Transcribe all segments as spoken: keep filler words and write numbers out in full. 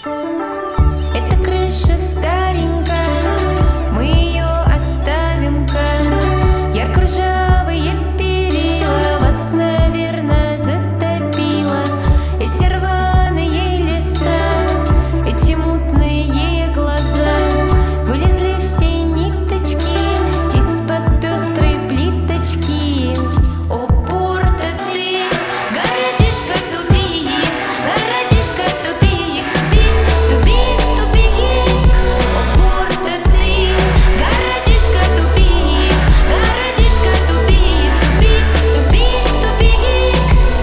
Эта крыша старенькая, мы ее оставим-ка. Ярко-ржавые перила вас, наверное, затопило. Эти рваные леса, эти мутные глаза, вылезли все ниточки из-под пестрой плиточки. О, порта ты, городишко тупик, городишко тупик, тупик, тупик, тупик. О, порта ты, городишко тупик, городишко тупик, тупик, тупик, тупик.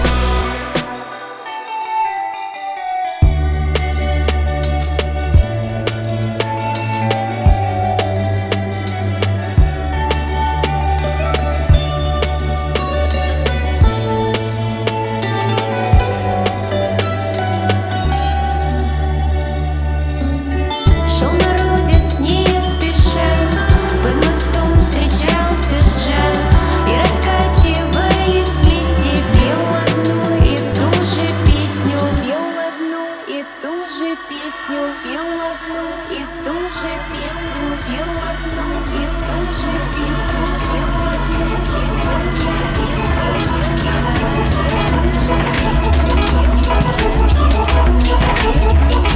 Шел народец не спеша, под мостом встречался Джа, и, раскачиваясь вместе, пел одну и ту же песню, пел одну и ту же песню, пел одну и ту же песню, пел одну и ту же песню, пел одну и ту же песню.